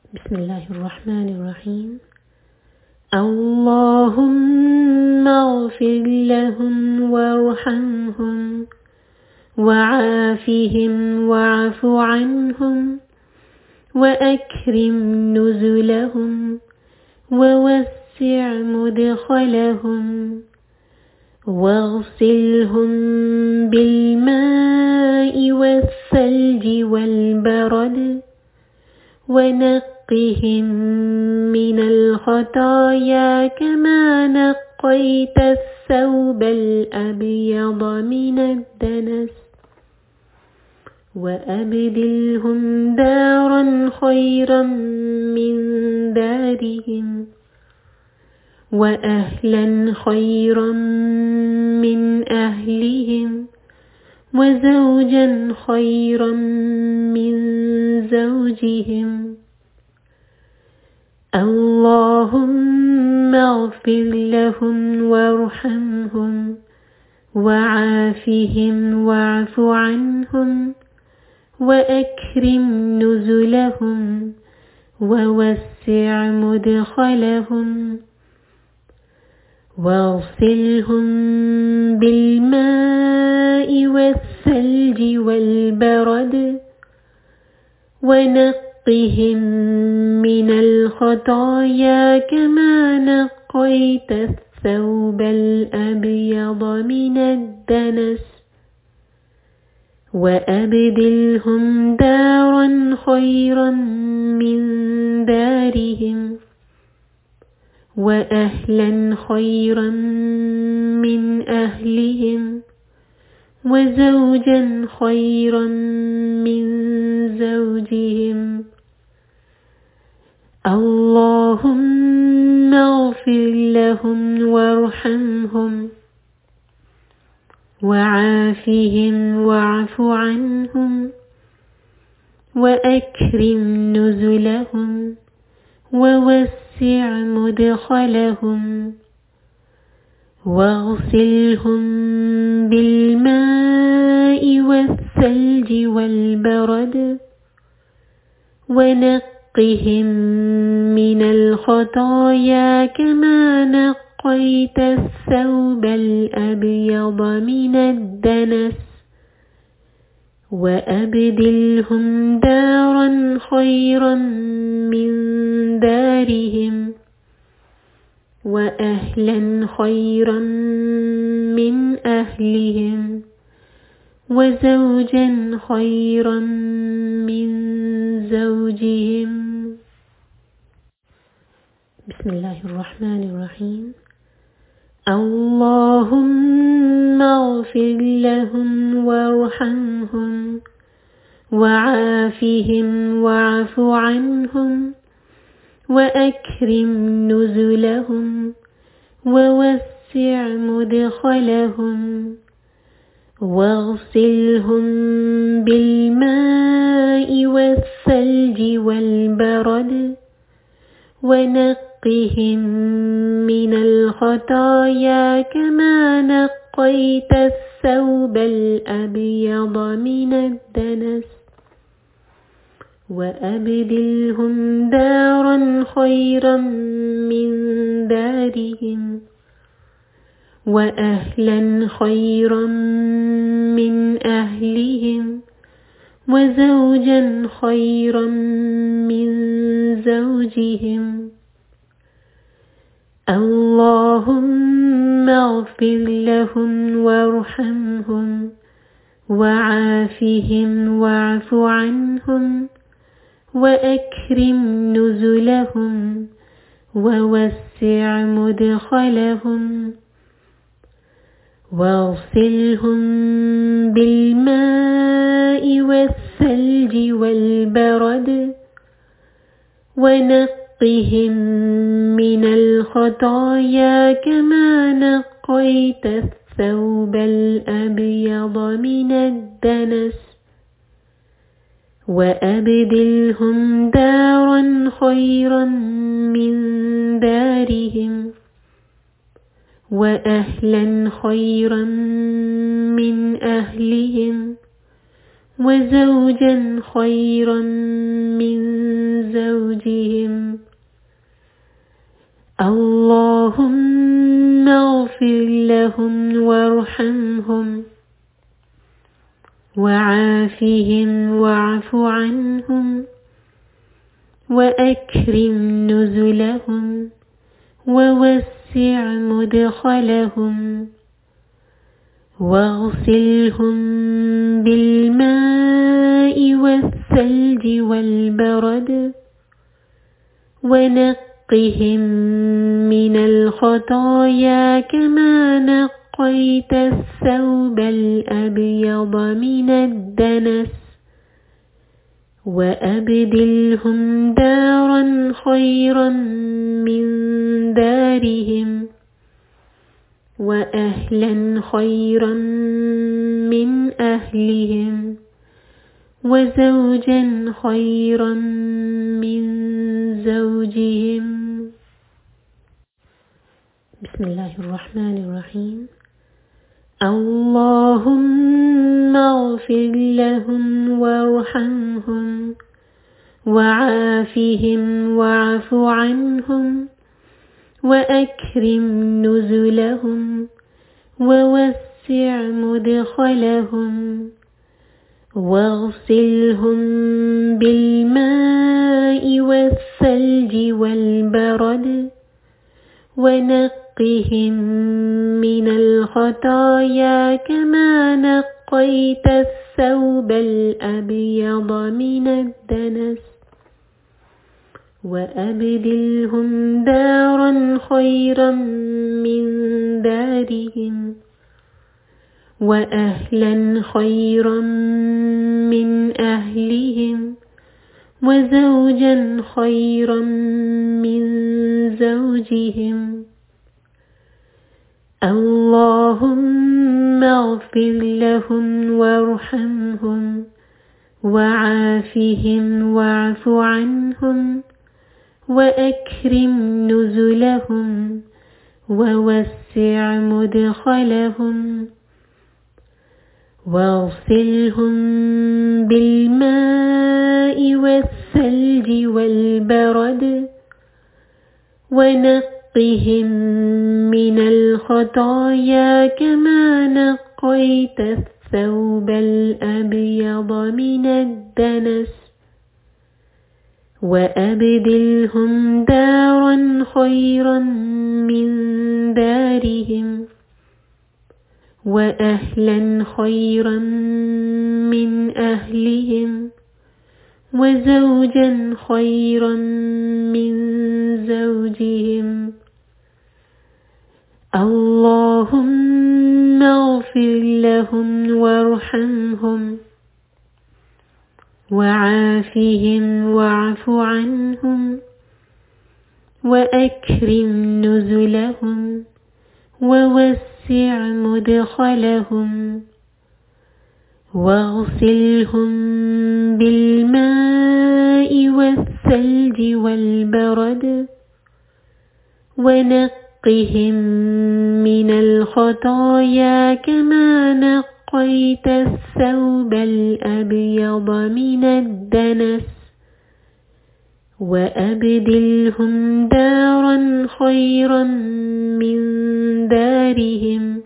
بسم الله الرحمن الرحيم. اللهم اغفر لهم وارحمهم وعافهم واعف عنهم وأكرم نزلهم ووسع مدخلهم واغسلهم بالماء والثلج والبرد ونقهم من الخطايا كما نقيت الثوب الأبيض من الدنس وأبدلهم دارا خيرا من دارهم وأهلا خيرا من أهلهم وزوجا خيرا من زوجهم. اللهم اغفر لهم وارحمهم وعافهم واعف عنهم وأكرم نزلهم ووسع مدخلهم واغسلهم بالماء والثلج والبرد ونقهم من الخطايا كما نقيت الثوب الأبيض من الدنس وأبدلهم دارا خيرا من دارهم وأهلا خيرا من أهلهم وزوجا خيرا من زوجهم. اللهم اغفر لهم وارحمهم وعافهم واعف عنهم وأكرم نزلهم ووسع مدخلهم واغسلهم بالماء والثلج والبرد ونقهم من الخطايا كما نقيت الثوب الأبيض من الدنس وأبدلهم دارا خيرا من دارهم وأهلا خيرا من أهلهم وزوجا خيرا من زوجهم. بسم الله الرحمن الرحيم. اللهم اغفر لهم وارحمهم وعافهم واعف عنهم وأكرم نزلهم ووسع مدخلهم واغسلهم بالماء والثلج والبرد ونقهم من الخطايا كما نقيت الثوب الأبيض من الدنس وأبدلهم دارا خيرا من دارهم وأهلا خيرا من أهلهم وزوجا خيرا من زوجهم. اللهم اغفر لهم وارحمهم وعافهم واعف عنهم وأكرم نزلهم ووسع مدخلهم واغسلهم بالماء والثلج والبرد ونقهم من الخطايا كما نقيت الثوب الأبيض من الدنس وأبدلهم دارا خيرا من دارهم وأهلا خيرا من أهلهم وزوجا خيرا من زوجهم. لهم وارحمهم وعافهم واعف عنهم وأكرم نزلهم ووسع مدخلهم واغسلهم بالماء والثلج والبرد ونقهم من الخطايا كما نقيت الثوب الأبيض من الدنس وأبدلهم دارا خيرا من دارهم وأهلا خيرا من أهلهم وزوجا خيرا من زوجهم. بسم الله الرحمن الرحيم. اللهم اغفر لهم وارحمهم وعافهم واعف عنهم وأكرم نزلهم ووسع مدخلهم واغسلهم بالماء والثلج والبرد ونقهم من الخطايا كما نقيت الثوب الأبيض من الدنس وأبدلهم دارا خيرا من دارهم وأهلا خيرا من أهلهم وزوجا خيرا من زوجهم. اللهم اغفر لهم وارحمهم وعافهم واعف عنهم وأكرم نزلهم ووسع مدخلهم واغسلهم بالماء والثلج والبرد ونقهم من الخطايا كما نقيت الثوب الأبيض من الدنس وأبدلهم دارا خيرا من دارهم وأهلا خيرا من أهلهم وزوجا خيرا من زوجهم. اللهم اغفر لهم وارحمهم وعافهم واعف عنهم وأكرم نزلهم ووسع مدخلهم واغسلهم بالماء والثلج والبرد ونقهم من الخطايا كما نقيت الثوب الأبيض من الدنس وأبدلهم دارا خيرا من دارهم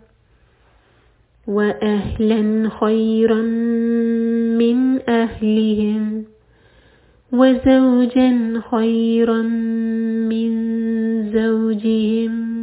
وأهلا خيرا من أهلهم وزوجا خيرا من زوجهم.